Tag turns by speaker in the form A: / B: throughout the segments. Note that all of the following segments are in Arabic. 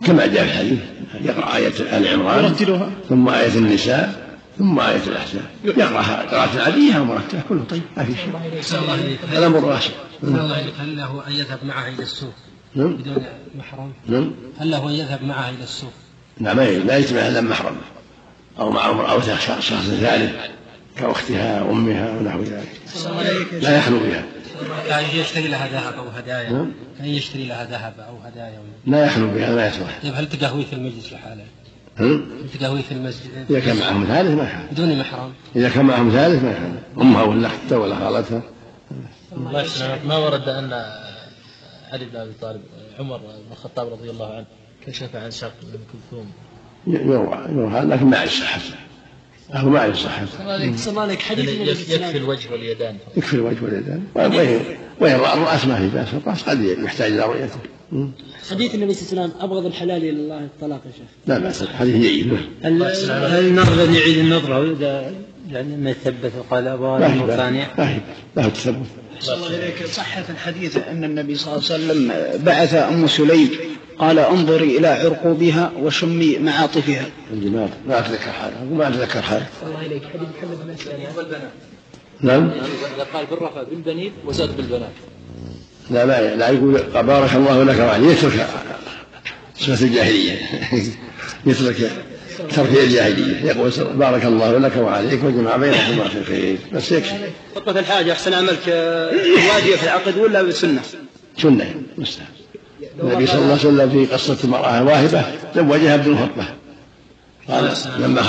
A: كما جاء في الحديث يقرأ آية آل عمران ثم آية النساء ثم آية الأحزاب، يقرأها قراءة عادية أو مرتبة كله طيب ما في شيء. هذا أمر واسع.
B: هل له أن يذهب معها إلى السوق بدون محرم؟ هل له أن يذهب معها إلى السوق؟
A: نعم لا يجتمع إلا محرم أو مع شخص ثالث كأختها أمها ونحو ذلك لا يخلو بها.
B: كان يشتري لها ذهب أو هدايا كان يشتري لها ذهب أو هدايا
A: لا يخلو بها لا يصلح.
B: هل تقهوي في المجلس لحاله؟ تقهوي في المسجد
A: إذا كان معهم ثالث ما يحل
B: بدون محرم.
A: إذا كان معهم ثالث ما يحل أمها ولا أختها ولا خالتها.
C: ما ورد أن علي بن أبي طالب عمر بن الخطاب رضي الله عنه كشف عن شق ام كلثوم؟
A: يروى لكن ما يصح هذا ما يصح.
C: يكفي الوجه واليدان.
A: يكفي الوجه واليدان وين الرأس ما في بأس، الرأس قد يحتاج إلى رؤيته.
D: حديث النبي صلى الله عليه وسلم أبغض الحلال إلى الله الطلاق يا شيخ.
A: لا بأس حديث جيد.
E: هل النظر يعيد النظرة إذا يعني ما يثبت وقال أبغى ثانية؟
A: لا تثبت.
F: الله إليك صحة الحديث أن النبي صلى الله عليه وسلم بعث أم سليم قال انظري إلى عرقوبها وشمي معاطفها.
A: الجمال ما أتذكر حاجة.
D: الله إليك حديث محمد بن مسلمة
C: والبنات.
A: نعم.
C: قال بالرفع بالبنين وزاد بالبنات.
A: لا يقول بارك الله لك وعليك يترك صفة الجاهلية يترك ترفيه الجاهلية يقول بارك الله لك وعليك وجمع بينكما في الخير بس يكفي.
F: خطبة الحاجة أحسن عملك واجبة في العقد ولا بالسنة؟
A: سنة مستحب. النبي صلى الله عليه وسلم في قصة المرأة واهبة زوجها بدون خطبة. قال لما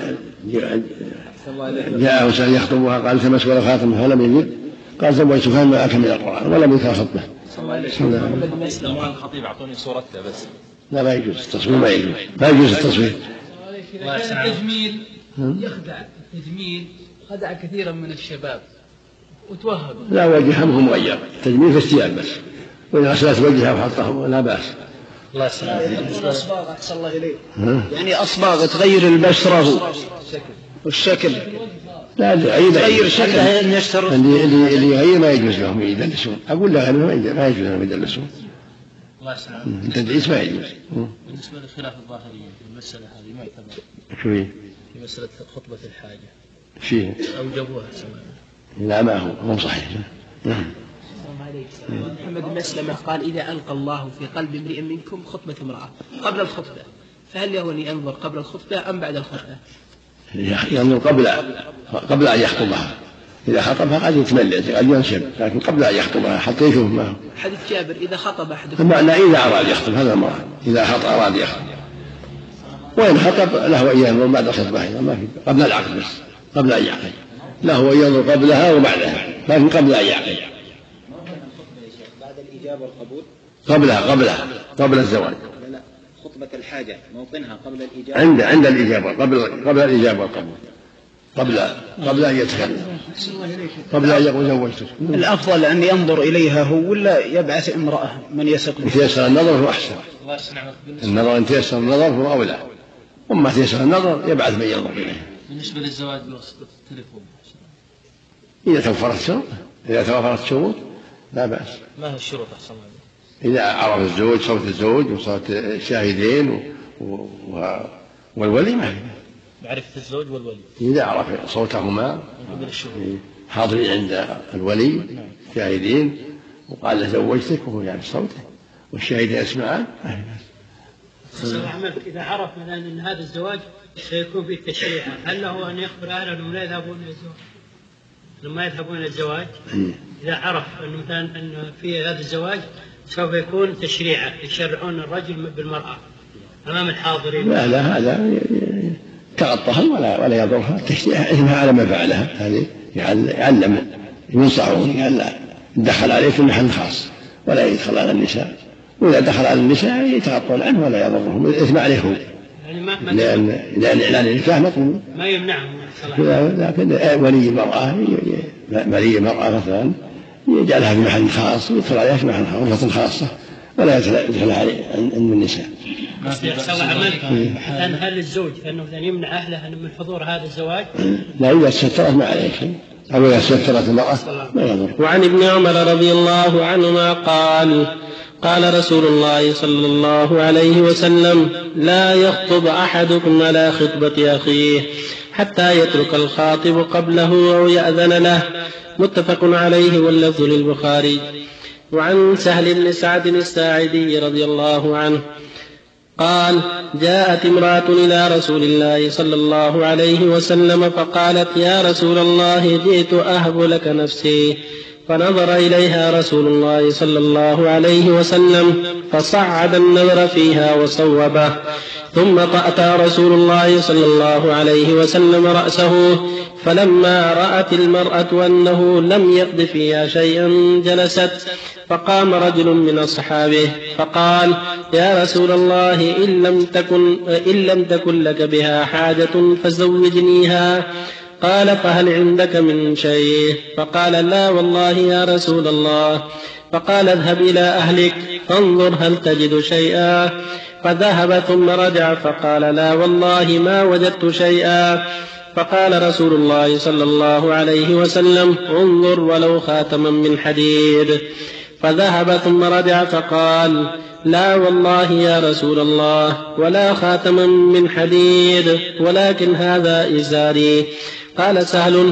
A: جاءه سأل يخطبها قال التمس ولا خاتم فلم يجد قال زوجتك ما أكل من القرآن ولم يذكر خطبة.
C: الخطيب أعطوني صورته بس.
A: لا ما يجوز التصوير ما يجوز التصوير.
G: التجميل يخدع خدع كثيرا من الشباب وتوهق.
A: لا وجهها مغير التجميل في الثياب بس وإذا غسلت وجهها وحطه لا بأس.
F: الله يسلمك. الأصباغ أحسن الله إليك يعني أصباغ تغير البشرة والشكل.
A: لا يغير
F: شكله
A: اللي يغير ما يجوز لهم يدلسون. أقول له ما يجوز لهم يدلسون.
C: الله يسلمك.
A: التدليس ما يجوز.
C: بالنسبة لخلاف الظاهرية في المسألة هذه ما يعتبر. في مسألة خطبة الحاجة.
A: فيه.
C: أوجبوها
A: لا ما هو صحيح.
D: محمد بن مسلمة قال إذا ألقى الله في قلب امرئ منكم خطبة امرأة قبل الخطبة فهل له أن ينظر قبل الخطبة أم بعد الخطبة؟
A: ينظر قبل أن يخطبها. إذا خطبها قد يتملل قد ينشب لكن قبل أن يخطبها حتى يشوف ما هو.
D: حديث جابر إذا خطب أحدكم
A: معنى إذا أراد يخطب هذا المراد إذا أراد يخطب وإن خطب له أن ينظر بعد الخطبة أيضا ما في قبل العقد بس قبل أن يعقد له أن ينظر قبلها وبعدها لكن قبل أن يعقد.
F: بعد الإجابة والقبول
A: قبل الزواج.
F: لا خطبة الحاجة موطنها قبل الإجابة
A: عند الإجابة قبل الإجابة والقبول قبل أن يتكلم قبل أن يقول زوجتك.
F: الأفضل أن ينظر إليها هو ولا يبعث امرأة من يثق
A: إن تيسر النظر هو أحسن. النظر إن تيسر النظر هو أولى وما تيسر النظر يبعث من ينظر إليها.
C: بالنسبة للزواج بواسطة التليفون
A: إذا توفرت شروط لا بأس.
C: ما هي الشروط أحسن
A: إذا عرف الزوج صوت الزوج وصوت الشاهدين والولي ما في
C: معرفة الزوج والولي
A: إذا عرف صوتهما حاضرين عند الولي شاهدين وقال له زوجتك وهو يعرف صوته والشاهدين يسمعان ما في
G: بأس. إذا عرف مثلا أن هذا الزواج سيكون فيه تشريع هل له أن يخبر أهله أنهم لا يذهبون إلى الزواج لما يذهبون إلى الزواج إذا عرف أنه مثلا أن في هذا الزواج سوف يكون تشريعا يشرعون الرجل بالمرأة أمام الحاضرين؟
A: لا هذا تغطها ولا يضرها تشريع إثمها على ما فعلها هذه يعلم ينصحون لا دخل عليه في محل خاص ولا يدخل على النساء وإذا دخل على النساء يتغطون عنه ولا يضرهم الإثم عليه هو لأن إعلان النكاح مطلوب
G: ما يمنعهم
A: لكن ولي المرأة مثلا يجعلها في محل خاص ويدخل عليها في محل غرفة خاصة ولا يدخل عليه عند النساء.
G: هل الزوج أنه يمنع أهله من حضور هذا الزواج؟
A: لا إذا سترت ما عليك أو إذا سترت المرأة ما يضر.
H: وعن ابن عمر رضي الله عنهما قال قال رسول الله صلى الله عليه وسلم: لا يخطب أحدكم على خطبة أخيه حتى يترك الخاطب قبله أو يأذن له. متفق عليه واللفظ للبخاري. وعن سهل بن سعد الساعدي رضي الله عنه قال: جاءت امرأة إلى رسول الله صلى الله عليه وسلم فقالت: يا رسول الله، جئت أهب لك نفسي. فنظر إليها رسول الله صلى الله عليه وسلم فصعد النظر فيها وصوبه، ثم أتى رسول الله صلى الله عليه وسلم رأسه، فلما رأت المرأة أنه لم يقض فيها شيئا جلست. فقام رجل من أصحابه فقال: يا رسول الله، إن لم تكن لك بها حاجة فزوجنيها. قال: فهل عندك من شيء؟ فقال: لا والله يا رسول الله. فقال: اذهب إلى أهلك فانظر هل تجد شيئا. فذهب ثم رجع فقال: لا والله ما وجدت شيئا. فقال رسول الله صلى الله عليه وسلم: انظر ولو خاتما من حديد. فذهب ثم رجع فقال: لا والله يا رسول الله ولا خاتما من حديد، ولكن هذا إزاري. قال سهل: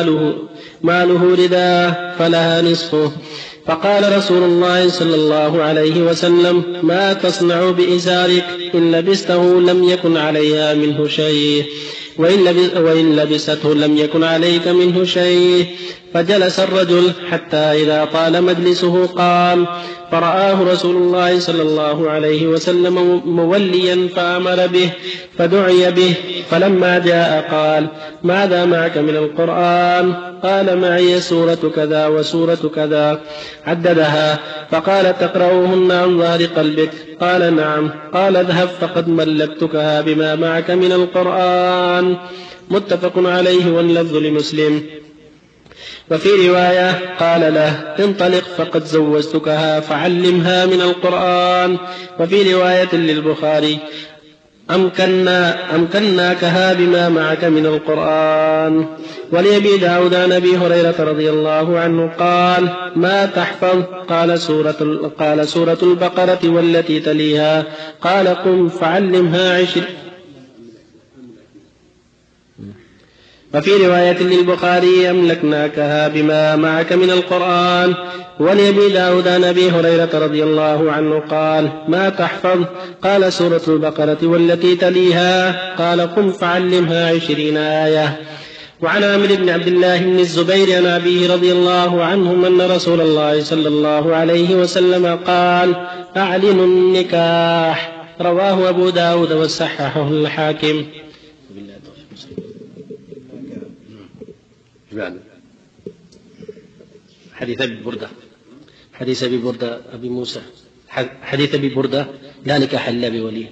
H: ماله رداء فلها نصفه. فقال رسول الله صلى الله عليه وسلم: ما تصنع بإزارك؟ إن لبسته لم يكن عليها منه شيء، وإن لبسته لم يكن عليك منه شيء. فجلس الرجل حتى إذا طال مجلسه قام، فرآه رسول الله صلى الله عليه وسلم موليا فأمر به فدعي به. فلما جاء قال: ماذا معك من القرآن؟ قال: معي سورة كذا وسورة كذا. عددها. فقال: تقرأوهن عن ظهر قلبك؟ قال: نعم. قال: اذهب فقد ملكتكها بما معك من القرآن. متفق عليه واللفظ لمسلم. وفي رواية قال له: انطلق فقد زوجتكها فعلمها من القرآن. وفي رواية للبخاري: أمكناكها بما معك من القرآن. ولأبي داود عن أبي هريرة رضي الله عنه قال: ما تحفظ؟ قال: سورة البقرة والتي تليها. قال: قم فعلمها 20. وفي رواية للبخاري: أملكناكها بما معك من القرآن. ولأبي داود عن أبي هريرة رضي الله عنه قال: ما تحفظ؟ قال: سورة البقرة والتي تليها. قال: قم فعلمها 20 آية. وعن عامر بن عبد الله بن الزبير عن أبيه رضي الله عنهم أن رسول الله صلى الله عليه وسلم قال: أعلنوا النكاح. رواه أبو داود وصححه الحاكم. حديث أبي بردة أبي موسى، حديث أبي بردة: لا نكاح إلا بولي.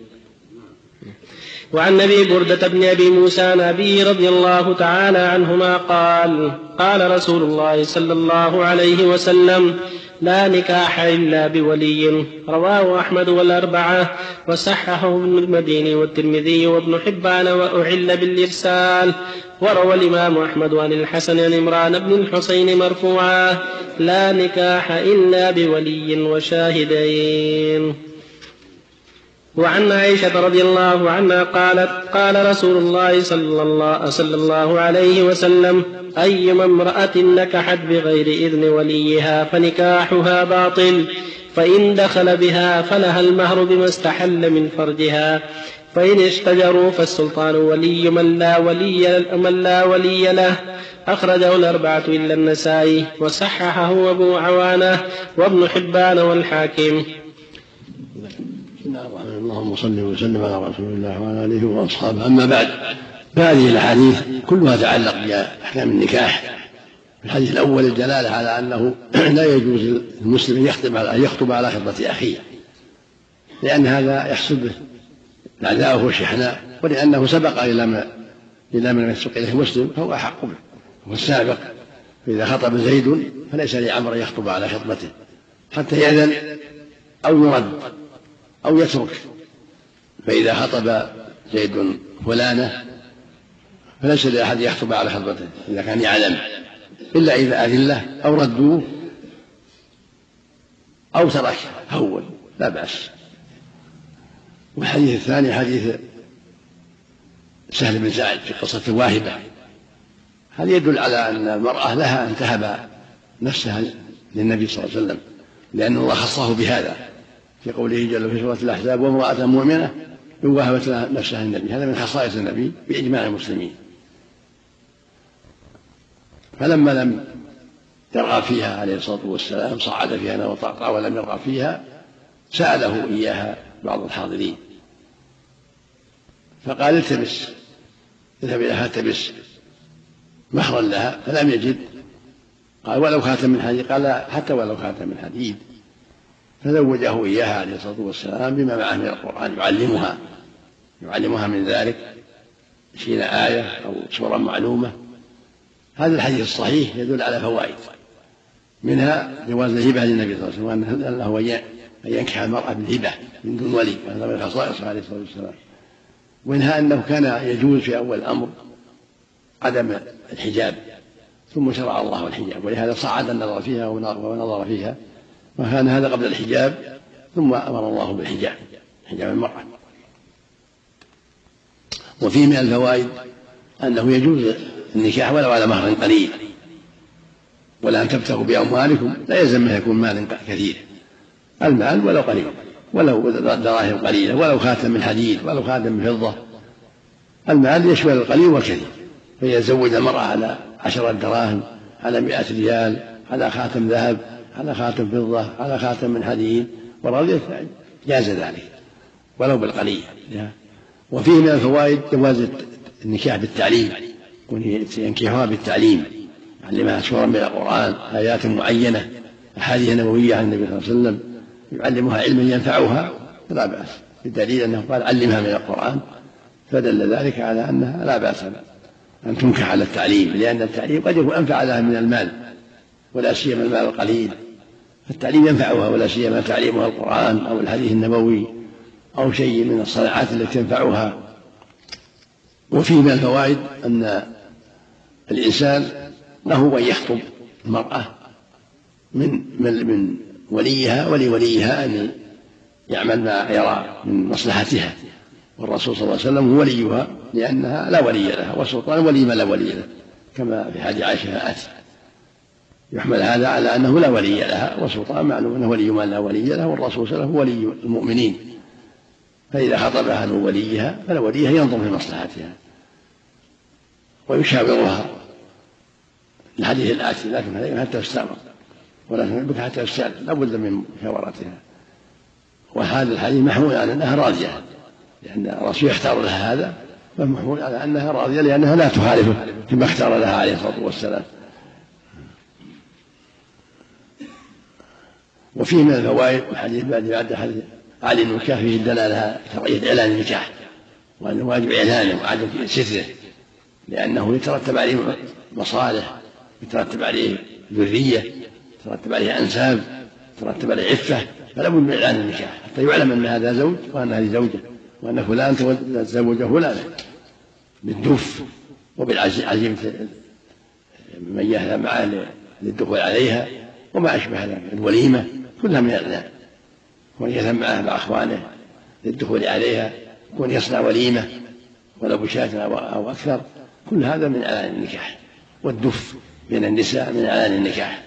H: وعن أبي بردة بن أبي موسى عن أبيه رضي الله تعالى عنهما قال: قال رسول الله صلى الله عليه وسلم: لا نكاح إلا بولي. رواه أحمد والأربعة وصححه ابن المديني والترمذي وابن حبان وأعل بالإرسال. وروى الإمام أحمد عن الحسن عن عمران بن الحسين مرفوعا: لا نكاح إلا بولي وشاهدين. وعن عائشة رضي الله عنها قالت: قال رسول الله صلى الله عليه وسلم: أيما امرأة نكحت بغير إذن وليها فنكاحها باطل، فإن دخل بها فلها المهر بما استحل من فرجها، فإن اشتجروا فالسلطان ولي من لا ولي له. أخرجه الأربعة إلا النسائي وصححه أبو عوانة وابن حبان والحاكم.
A: اللهم صل وسلم على رسول الله وعلى آله وأصحابه. أما بعد، فهذه الأحاديث كلها تتعلق بأحكام النكاح. الحديث الأول الدلالة على أنه لا يجوز للمسلم أن يخطب على خطبة أخيه، لأن هذا يحصل به العداوة والشحناء، ولأنه سبق إلى ما يسبق إليه مسلم فهو أحق به، هو السابق. فإذا خطب زيد فليس لعمر أن يخطب على خطبته حتى يأذن أو يرد أو يترك. فإذا خطب زيد فلانة فليس لأحد يخطب على خطبته إذا كان يعلم، إلا إذا أذن له أو ردوه أو ترك هون. لا بأس. والحديث الثاني حديث سهل بن سعد في قصة الواهبة، هذا يدل على أن المرأة لها أن تهب نفسها للنبي صلى الله عليه وسلم، لأن الله خصه بهذا في قوله جل في سورة الأحزاب: وامرأة مؤمنة إن وهبت نفسها للنبي. هذا من خصائص النبي بإجماع المسلمين. فلما لم يرغب فيها عليه الصلاة والسلام صعد فيها وطاقع ولم يرغب فيها سأله إياها بعض الحاضرين فقال: التمس، اذهب إليها التمس مهرا لها، فلم يجد. قال: ولو خاتم من حديد؟ قال: حتى ولو خاتم من حديد. فزوجه إياها عليه الصلاة والسلام بما معه من القرآن يعلمها من ذلك 20 آية أو سورة معلومة. هذا الحديث الصحيح يدل على فوائد، منها جواز الهبة للنبي صلى الله عليه وسلم، أنه أن ينكح المرأة بالهبة من دون ولي، وهذا من خصائصه عليه الصلاة والسلام. ومنها أنه كان يجوز في أول الأمر عدم الحجاب، ثم شرع الله الحجاب، ولهذا صعد النظر فيها ونظر فيها، وكان هذا قبل الحجاب، ثم أمر الله بالحجاب، حجاب المرأة. وفيه من الفوائد أنه يجوز النكاح ولو على مهر قليل، ولا أن تبتغوا بأموالكم، لا يلزم أن يكون مال كثير، المال ولو قليل، ولو دراهم قليلة، ولو خاتم من حديد، ولو خاتم من فضة. المال يشمل القليل والكثير، فيزوج المرأة على 10 دراهم، على 100 ريال، على خاتم ذهب، على خاتم فضة، على خاتم من حديد، ورضيت جاز ذلك ولو بالقليل. وفيه من الفوائد جواز النكاح بالتعليم، ينكحها بالتعليم، يعلمها سورة من القرآن، آيات معينة، أحاديث نبوية عن النبي صلى الله عليه وسلم، يعلمها علما ينفعها، فلا بأس، بالدليل أنه قال: علمها من القرآن، فدل ذلك على أنها لا بأس أن تنكح على التعليم، لأن التعليم قد يكون أنفع لها من المال، ولا سيما المال القليل، فالتعليم ينفعها، ولا سيما تعليمها القرآن أو الحديث النبوي أو شيء من الصناعات التي تنفعها. وفيه من الفوائد أن الإنسان له أن يخطب المرأة من وليها ولوليها أن يعمل ما يرى من مصلحتها، والرسول صلى الله عليه وسلم هو وليها، لأنها لا ولي لها، والسلطان ولي من لا ولي له، كما في حديث عائشة آتي. يحمل هذا على أنه لا ولي لها، والسلطان معلوم أنه ولي من لا ولي له، والرسول صلى الله عليه وسلم هو ولي المؤمنين، فإذا خطبها من وليها فوليها ينظر في مصلحتها ويشاورها. الحديث الآتي: لكن عليهم حتى يستأمر، ولا تنبك حتى يستأذن، لا بد من مشاورتها. وهذا الحديث محمول على أنها راضية، لأن الرسول يختار لها هذا، فمحمول على أنها راضية، لأنها لا تخالفه فيما اختار لها عليه الصلاة والسلام. وفيه من الفوائد الحديث بعد حديث علي النكاح فيه الدلالة شرعية إعلان النكاح، وأن واجب إعلانه وعدم ستره، لأنه يترتب عليه مصالح، يترتب عليه ذرية، يترتب عليه أنساب، يترتب عليه عفة، فلا بد من إعلان النكاح حتى يعلم أن هذا زوج وأن هذه زوجة، وأن فلان تزوج فلانا، بالدف وبالعزيمة من يهدى معه للدخول عليها وما أشبه ذلك، الوليمة كلها من الإعلان، وأن يذهب معه مع أخوانه للدخول عليها، وأن يصنع وليمة ولو بشاة أو أكثر، كل هذا من إعلان النكاح. والدف بين النساء من إعلان النكاح.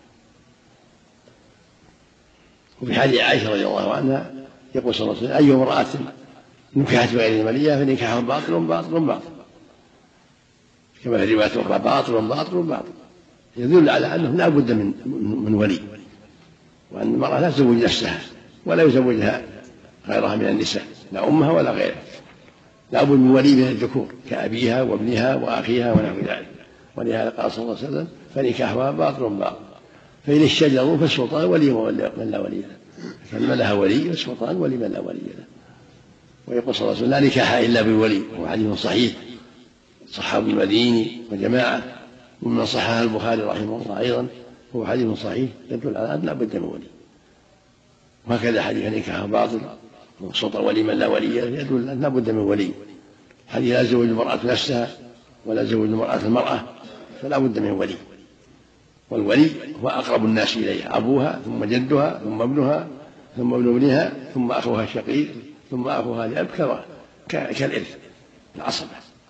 A: وفي حديث عائشة رضي الله عنها يقول صلى الله عليه وسلم: أي امرأة نكحت بغير وليها فنكاحها باطل باطل باطل، كما في رواية أخرى: باطل باطل باطل. يدل على أنه لا بد من ولي، وأن المرأة لا تزوج نفسها ولا يزوجها غيرها من النساء، لا أمها ولا غيرها، لا بد من ولي من الذكور كأبيها وابنها وأخيها ونحو ذلك. ولهذا قال صلى الله عليه وسلم: فنكاحها باطل باطل، فإن اشتجروا فالسلطان ولي من لا ولي له، فمن لها ولي والسلطان ولي من لا ولي له. ويقول صلى الله عليه وسلم: لا نكاح إلا بولي، وهو حديث صحيح صححه المديني وجماعة، ومن صححه البخاري رحمه الله أيضا، هو حديث صحيح يدل على أن لا بد من ولي. وهكذا حديث نكاح باطل والسلطان ولي من لا ولي له يدل أن لا بد من ولي. حديث لا تزوج المرأة نفسها ولا تزوج المرأة فلا بد من ولي، والولي هو أقرب الناس إليها، أبوها ثم جدها ثم ابنها ثم ابن ابنها ثم أخوها الشقيق ثم أخوها لأب كالإرث العصبة.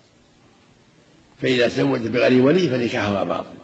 A: فإذا تزوج بغير ولي فنكاحها باطل.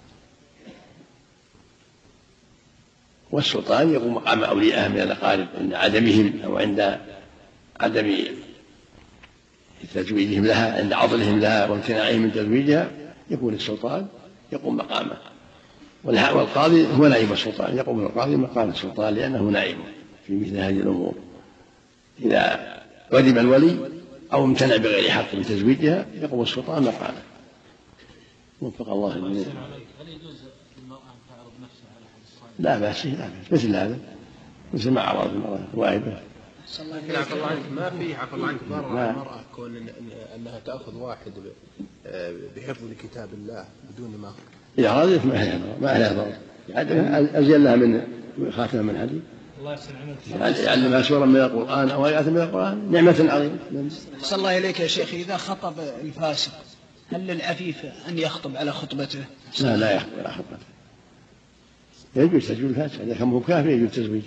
A: والسلطان يقوم مقام أوليائها من الأقارب عند عدمهم أو عند عدم تزويجهم لها، عند عضلهم لها وامتناعهم من تزويجها يكون السلطان يقوم مقامه. والقاضي هو نائب السلطان، يقوم القاضي مقام السلطان لأنه نائب في مثل هذه الأمور. إذا عدم الولي أو امتنع بغير حق من تزويجها يقوم السلطان مقامه. وفق الله الجميع.
C: هل يجوز للمرأة أن تعرض نفسها على أحد الصالحين؟
A: لا بأس، لا بأس، مثل هذا، مثل ما عرض المرأة واهبة.
D: عفى الله عنك، ما في عفى الله عنك ضرر على المرأة كون أنها تأخذ واحد بحفظ كتاب الله بدون مهر؟
A: إذا أرادت ما عليها ضرر، أزين لها من خاتمة من حديد،
C: الله يحسن عملك،
A: يعلمها سورة من القرآن أو آيات من القرآن، نعمة عظيمة.
F: أحسن الله إليك يا شيخ، إذا خطب الفاسق هل للعفيف أن يخطب على خطبته؟
A: لا يخطب على خطبته، يجوز تزويج الفاسق، إذا كان هو كافر يجوز تزويج.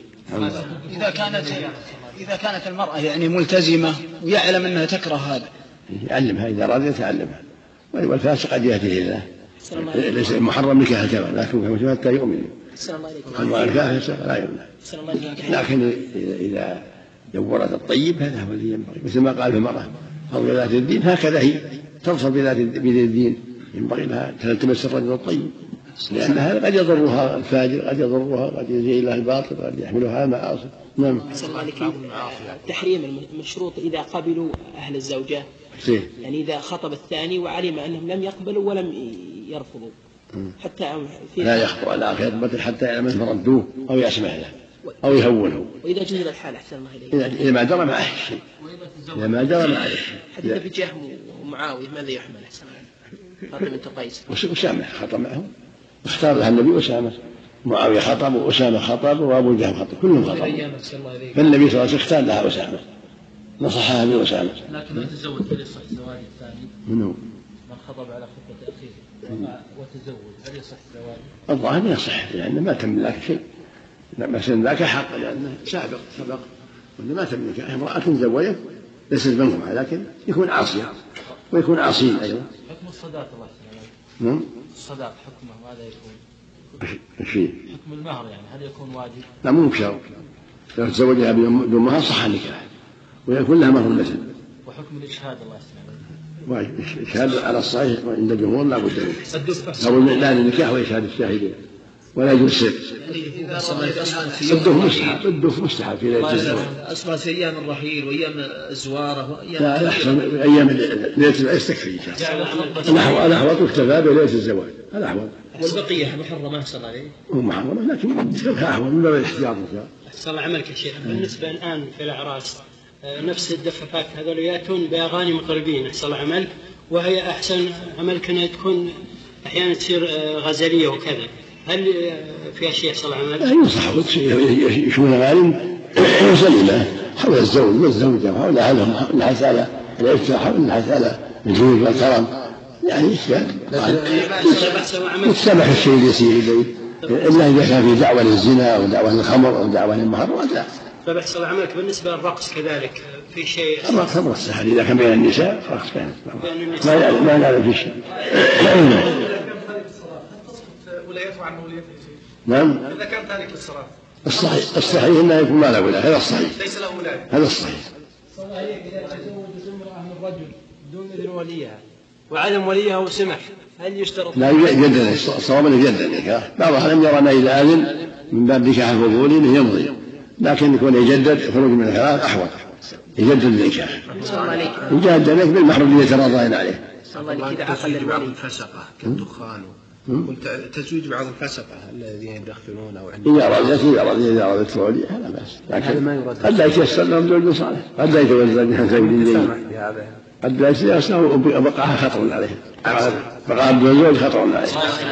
F: إذا كانت المرأة يعني ملتزمة ويعلم أنها تكره هذا
A: يعلمها إذا أراد يتعلمها. والفاسق قد يهديه الله، ليس محرم نكاح الكافر لكن حتى يؤمن. أما الكافر لا يؤمن. لكن إذا دورت الطيب هذا هو الذي ينبغي، مثل ما قال في المرأة فضل ذات الدين، هكذا هي تنصب بذات الدين، ينبغي لها تلتمس الرجل الطيب، لأن هذا قد يضرها الفاجر، قد يضرها، قد يزيل لها الباطل، قد يحملها المعاصي. نعم.
D: التحريم المشروط إذا قبلوا أهل الزوجة، يعني إذا خطب الثاني وعلم أنهم لم يقبلوا ولم يرفضوا حتى
A: لا يخطو على خطبته حتى يعلم أنهم ردوه أو يسمح له أو يهونه.
D: وإذا جهل الحال أحسن الله إليك،
A: إذا ما جرى معه شيء، إذا ما جرى معه شيء.
D: حتى في جهم ومعاوية ماذا يحمل أحسن الله؟ فاطمة بنت قيس
A: أسامة خطب معهم، اختار لها النبي أسامة، معاوية خطب وأسامة خطب وأبو جهم خطب، كلهم خطبوا، فالنبي صلى الله عليه وسلم اختار لها أسامة، نصحها بأسامة.
C: لكن لا تزوج هل يصح الزواج الثاني؟
A: من
C: خطب على خطبة أخيه وتزوج هل يصح الزواج؟
A: الظاهر يصح، لأنه ما تملك شيء، مثلا ذاك حق لأنه سبق وأنه ما تملك امرأة زوجت ليست منكم، لكن يكون عاصيا ويكون عاصين أيضا.
C: حكم الصداق الله يسلمك.
A: نعم.
C: الصداق حكمه ماذا يكون؟ حكم المهر يعني هل يكون واجب؟
A: لا مو بشرط، لو تزوجها بدون مهر صح النكاح ويكون لها مهر مثل.
C: وحكم الإشهاد الله يسلمك؟
A: واجب الإشهاد على الصحيح عند الجمهور لا بد منه، أو الإعلان النكاح وإشهاد الشاهدين، ولا يجوز السر. الدف مستحب في ليلة الزواج،
D: أصلا في أيام الرحيل وأيام الزوارة وأيام
A: لا أحسن أيام ليلة العرس تكفي. الأحوط اكتفى بليلة الزواج، الأحوط.
D: والبقية محرمة صلى عليه؟
A: هو محرمة لكن تلك أحوط من باب الاحتياط.
G: صلى عملك يا شيخ. بالنسبة الآن في الأعراس نفس الدفافات هذول يأتون بأغاني مطربين صلى عملك، وهي أحسن عملك أنها تكون أحيانا تصير غزلية وكذا، هل في شيء صلى عملك؟
A: ينصح يشمل معلم سليمة حول الزوج والزوجة وحول أهلهم، الحث على الإفتاح والحث على الجود والكرم، يعني إشكال يتسامح الشيء اليسير إليه، إلا إذا كان في دعوة للزنا أو دعوة للخمر أو دعوة للمحرمات لا.
G: فبحث صلى عملك. بالنسبة للرقص كذلك في شيء؟
A: الرقص سهل إذا كان بين النساء، رقص بين النساء ما نعلم في شيء.
I: ولايته عن موليته.
A: نعم.
I: إذا كان تارك للصلاة.
A: الصحيح إنه يكون ما له ولاية، هذا الصحيح.
I: ليس له ولاية.
A: هذا الصحيح.
B: صحيح إذا تزوجت امرأة من رجل بدون إذن وليها وعدم وليها وسمح هل يشترط؟
A: لا يجدد، الصواب أنه يجدد النكاح، بعضها لم يرى أن إذا أذن من باب نكاح الفضولي أنه يمضي، لكن يكون يجدد خروج من الخلاف أحوط، يجدد النكاح يجدد لك بالمحرم الذي يتراضين عليه.
D: تزويج بعض الفسقة كالدخان تزويج بعض الفسقة الذين يدخنون أو عندهم
A: إذا أرادت الفعولية هذا بأس، لكن قد لا يتيسر لهم زوج صالح، قد لا يتوزن زوج قد لا يتيسر وبقاها خطر عليه، بقاها بدون زوج خطر عليه.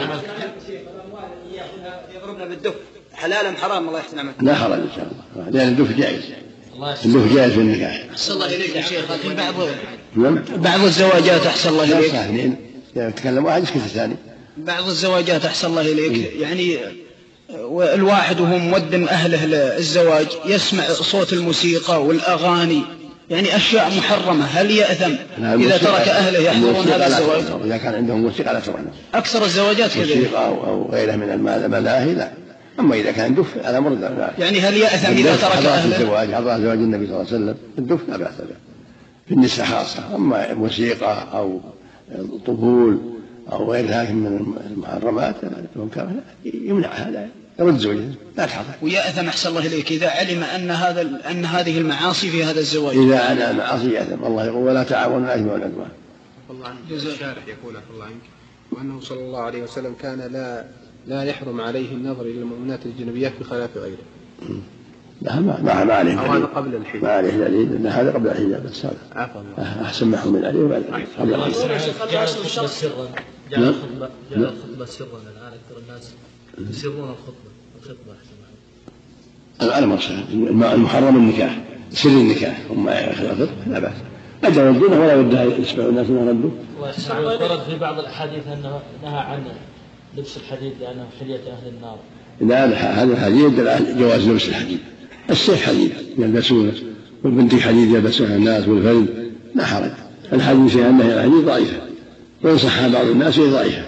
F: يضربنا بالدف حلال أم حرام الله يحسن عملك؟
A: لا حرام إن شاء الله، لأن الدف جائز، الدف جائز في النكاح.
F: أحسن الله إليك يا شيخ، بعض الزواجات أحسن الله إليك
A: يتكلم واحد يسكت الثاني.
F: بعض الزواجات أحسن الله إليك يعني والواحد وهو مودن أهله للزواج يسمع صوت الموسيقى والأغاني، يعني أشياء محرمة، هل يأثم إذا ترك أهله يحضرون هذا الزواج؟
A: إذا كان عندهم موسيقى لا ترونه.
F: أكثر الزواجات كذا
A: موسيقى أو غيرها من الملاهي لا. أما إذا كان دف على مرض لا.
F: يعني هل يأثم إذا ترك أهله؟
A: حضرات زواج النبي صلى الله عليه وسلم الدف لا بأس به في النساء خاصة. أما موسيقى أو طبول أو غير ذلك من المحرمات يمنع هذا، يرد زوجه لا تحضر.
F: ويأثم أحسن الله إليك إذا علم أن هذه المعاصي في هذا الزواج.
A: إذا أنا معاصي يأثم. الله يقول ولا تعاونوا على الإثم والعدوان.
B: الله عنه الشارح يقول الله عنك وأنه صلى الله عليه وسلم كان لا يحرم عليه النظر إلى المؤمنات الأجنبيات بخلاف غيره.
A: لا ما عليه.
B: هذا قبل الحجاب.
A: ما عليه دليل أن هذا قبل الحجاب بس هذا.
B: عفى الله.
A: أحسن ما حمل عليه وبعد قبل الحجاب.
C: جعل الخطبة سرا. جعل الخطبة سرا الآن أكثر الناس يسرون الخطبة أحسن.
A: على مرسل المحرم النكاح سر النكاح وما يخالف لا بأس. لا يردونه ولا يردها يسمع الناس ما ردوا.
C: ورد في بعض الأحاديث أنه نهى عن لبس الحديد لأنه حلية أهل النار.
A: لا هذا الحديد يدل على جواز لبس الحديد. السيف حديد يلبسونه والبنطيق حديد يلبسونه الناس والفرد لا حرج. الحديث في أنه الحديد ضعيفة وينصحها بعض الناس ضعيفة.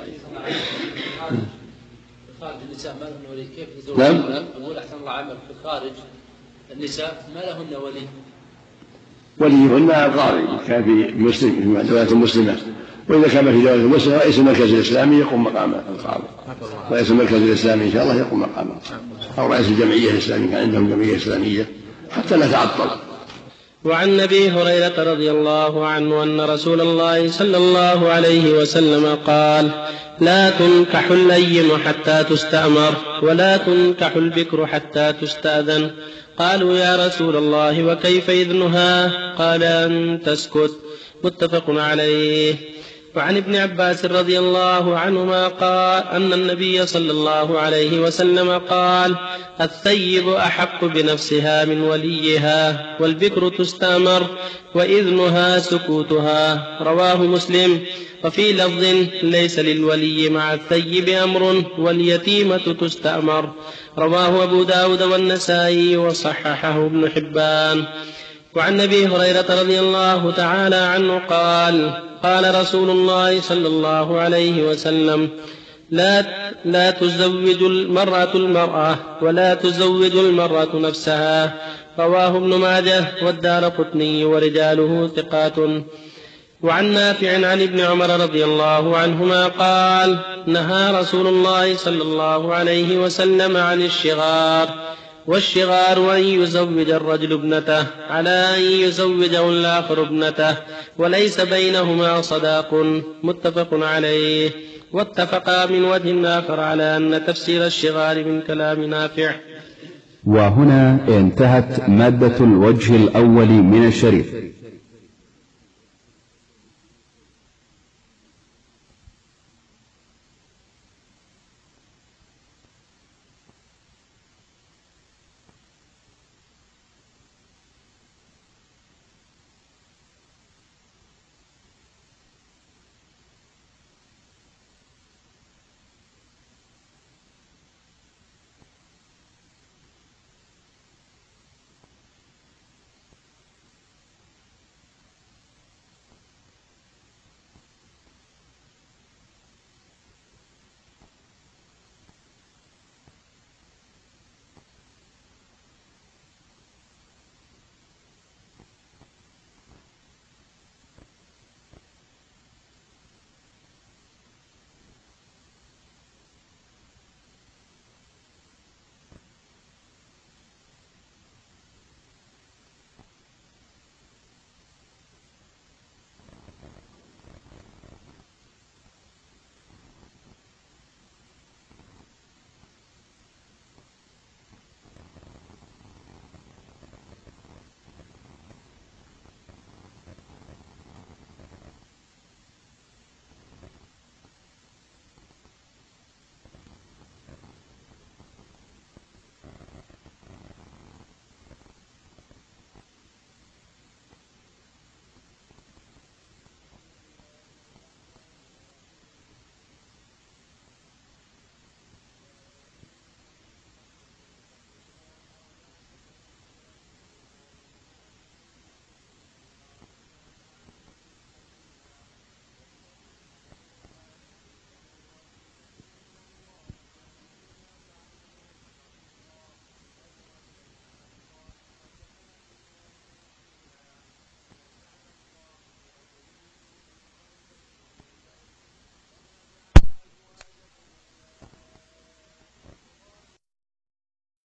C: خارج النساء ما لهن ولي كيف
A: يزوجون؟
C: يقول أحسن الله عمل في خارج النساء ما لهن ولي.
A: وليهن القاضي كان في مسلم في دولة مسلمة، وإذا كان في دولة مسلمة رئيس المركز الإسلامي يقوم مقام القاضي. رئيس المركز الإسلامي إن شاء الله يقوم مقامه، أو رئيس الجمعية الإسلامية كان عندهم جمعية إسلامية حتى لا تعطل.
H: وعن أبي هريرة رضي الله عنه أن رسول الله صلى الله عليه وسلم قال: لا تنكح الأيم حتى تستأمر ولا تنكح البكر حتى تستأذن. قالوا: يا رسول الله وكيف إذنها؟ قال: أن تسكت. متفق عليه. وعن ابن عباس رضي الله عنهما قال أن النبي صلى الله عليه وسلم قال: الثيب أحق بنفسها من وليها والبكر تستأمر وإذنها سكوتها. رواه مسلم. وفي لفظ: ليس للولي مع الثيب أمر واليتيمة تستأمر. رواه أبو داود والنسائي وصححه ابن حبان. وعن أبي هريرة رضي الله تعالى عنه قال: قال رسول الله صلى الله عليه وسلم: لا تزوج المرأة ولا تزوج المرأة نفسها. رواه ابن ماجه والدارقطني ورجاله ثقات. وعن نافع عن ابن عمر رضي الله عنهما قال: نهى رسول الله صلى الله عليه وسلم عن الشغار، والشغار أن يزوج الرجل ابنته على أن يزوجه الآخر ابنته وليس بينهما صداق. متفق عليه. واتفقا من وجه آخر على أن تفسير الشغار من كلام نافع.
J: وهنا انتهت مادة الوجه الأول من الشريط.